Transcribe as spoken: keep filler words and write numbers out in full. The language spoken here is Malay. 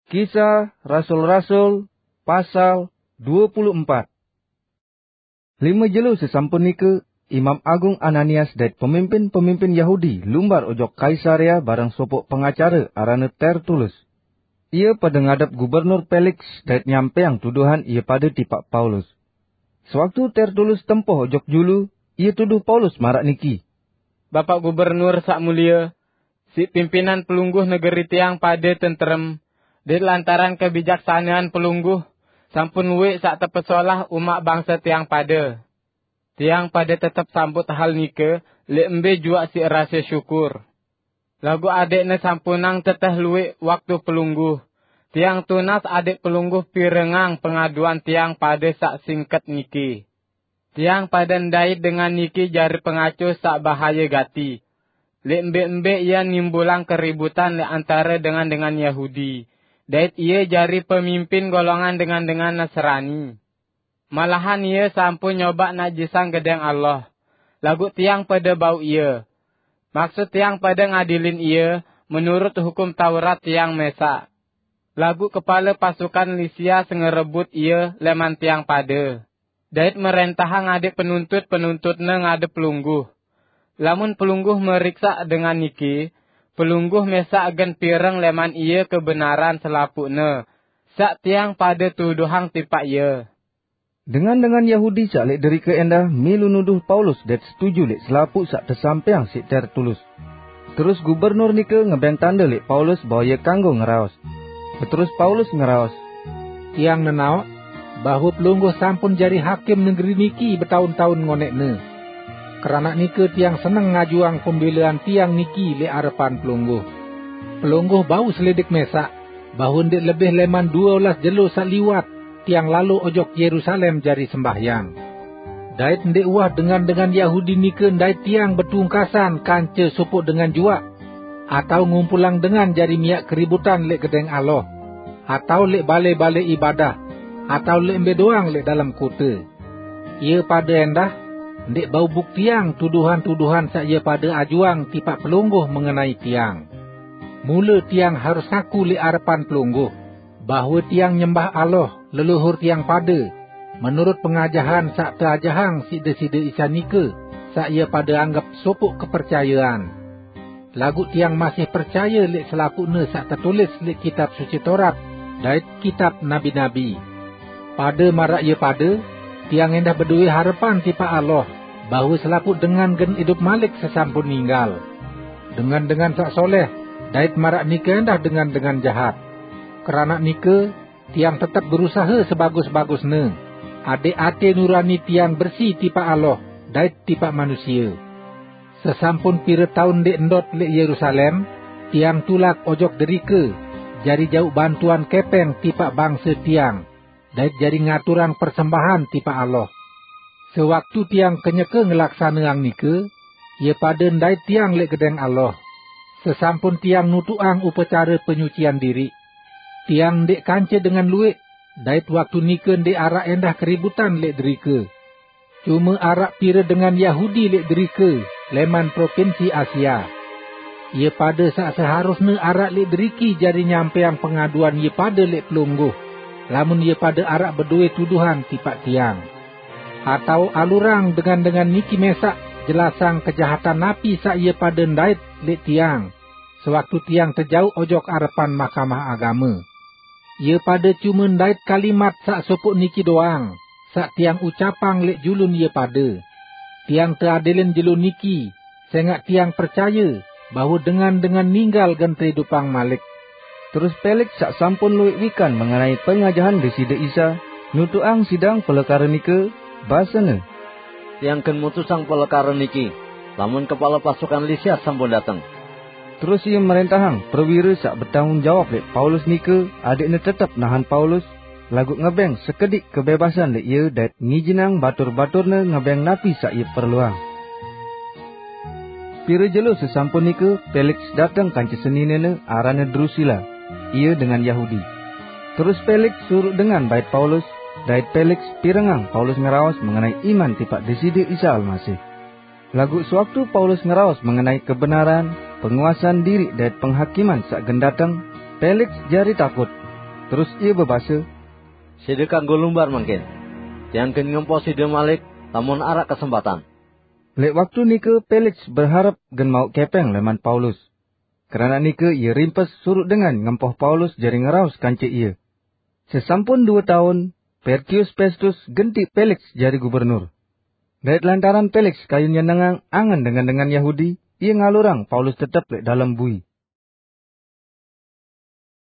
Kisah Rasul-Rasul pasal dua puluh empat. Lima jelu sesampun nika, Imam Agung Ananias dan pemimpin-pemimpin Yahudi lumbar ojok Kaisarea barang sopok pengacara arana Tertulus. Ia pada ngadap Gubernur Felix dan nyampeang tuduhan ia pada tipak Paulus. Sewaktu Tertulus tempoh ojok julu, ia tuduh Paulus marak niki. Bapak Gubernur sak mulia, si pimpinan pelungguh negeri tiang pada tenterem, di lantaran kebijaksanaan pelungguh, sampun luwek sak tepesolah umat bangsa tiang pada. Tiang pada tetap sambut hal nika, le embe jua si rasa syukur. Lagu adiknya sampunang teteh luwek waktu pelungguh. Tiang tunas adik pelungguh pirengang pengaduan tiang pada sak singkat niki. Tiang pada ndai dengan niki jari pengacu sak bahaya gati. Le embe-embe ia nimbulang keributan le antara dengan dengan Yahudi. Dait ia jari pemimpin golongan dengan dengan Nasrani. Malahan ia sampun nyoba najisang gedeng Allah. Lagu tiang pada bau ia. Maksud tiang pada ngadilin ia menurut hukum Taurat tiang mesak. Lagu kepala pasukan Lisia sengerebut ia leman tiang pada. Dait merentahang adik penuntut-penuntutnya ngade pelungguh. Lamun pelungguh meriksa dengan niki, pelungguh mesak agen pireng leman ia kebenaran selapukna. Sak tiang pada tuduhang tipak ia. Dengan-dengan Yahudi sak lek dari ke endah, milu nuduh Paulus dan setuju lek selapuk sak tersampeang si Tertulus. Terus gubernur nika ngebeng tanda lek Paulus bahawa ia kanggo ngeraos. Terus Paulus ngeraos. Tiang nenawak, bahawa pelungguh sampun jari hakim negeri niki bertahun-tahun ngonekne. Kerana nika tiang senang ngajuang pembelaan tiang niki le arepan pelungguh. Pelungguh bau selidik mesak, bahawa ndik lebih leman dua belas jelo sak liwat, tiang lalu ojok Yerusalem jari sembahyang. Dait ndik wah dengan-dengan Yahudi nika dait tiang betungkasan kance supuk dengan juak, atau ngumpulang dengan jari miak keributan lek gedeng Allah, atau lek balai-balai ibadah, atau lek embe doang lek dalam kota. Ia pada endah, ndik bau buktiang tuduhan-tuduhan sak ia pada ajuang tipak pelungguh mengenai tiang. Mula tiang harus ngaku lek arepan pelungguh, bahawa tiang nyembah Allah leluhur tiang pada, menurut pengajahan sak terajahang sida-sida Isa nika, sak ia pada anggap sopuk kepercayaan. Lagu tiang masih percaya lek selapukna sak tertulis lek kitab suci Taurat, dait kitab nabi-nabi. Pada marak ia pada, tiang endah berdua harapan tipa Allah, bahawa selaput dengan gen hidup malik sesampun ninggal. Dengan-dengan sak soleh, dait marak nika endah dengan-dengan jahat. Kerana nika, tiang tetap berusaha sebagus-bagusnya. Adik ate nurani tiang bersih tipa Allah, dait tipa manusia. Sesampun pira tahun dek endot lek Yerusalem, tiang tulak ojok derika, jari jauh bantuan kepeng tipa bangsa tiang, dait jari ngaturan persembahan tipa Allah. Sewaktu tiang kenyeke ngelaksaneang nika, ia pada ndait tiang lek gedeng Allah. Sesampun tiang nutuang upacara penyucian diri, tiang ndek kance dengan luik, dait waktu nika ndek arak endah keributan lek derika. Cuma arak pira dengan Yahudi lek derika, leman provinsi Asia. Ia pada sak seharusnya arak lek deriki jari nyampeang pengaduan ia pada lek pelungguh, lamun ia pada arak berdua tuduhan tipak tiang. Atau alurang dengan-dengan niki mesak jelasang kejahatan napi sak ia pada ndait lek tiang, sewaktu tiang terjauh ojok arepan Mahkamah Agama. Ia pada cuma ndait kalimat sak sopuk niki doang, sak tiang ucapang lek julun ia pada. Tiang teradilin julun niki, sehingga tiang percaya bahawa dengan-dengan ninggal gan terhidupang malik. Terus Felix sak sampun luwik wikan mengenai pengajahan desida Isa, nutuang sidang pelekara nika, basana. Tiang ken mutusang pelekara niki, lamun kepala pasukan Lisia sampun datang. Terus ia merentahang perwira sak bertanggung jawab lek Paulus nika, adiknya tetap nahan Paulus, lagu ngebeng sekedik kebebasan lek ia dat ngijinang batur-baturna ngebeng napi sak ia perluang. Pira jelo sesampun nika, Felix datang kanca seninena arana Drusila, ia dengan Yahudi. Terus Felix suruh dengan bait Paulus, dait Felix pirengang Paulus ngeraos mengenai iman tipak desida Isa Almasih. Lagu sewaktu Paulus ngeraos mengenai kebenaran, penguasaan diri dan penghakiman sak gendatang, Felix jari takut, Terus ia berbahasa, Sida kanggo lumbar mungkin. Tiang ken ngempo sida malik, lamun arak kesempatan. Lek waktu nike Felix berharap gen mau kepeng leman Paulus. Kerana nike ia rimpes surut dengan ngempoh Paulus jari ngeraus kancik ia. Sesampun dua tahun, Perkius Festus genti Felix jadi gubernur. Dari lantaran Felix kayu nyenengang angan dengan dengan Yahudi, ia ngalurang Paulus tetap lek dalam bui.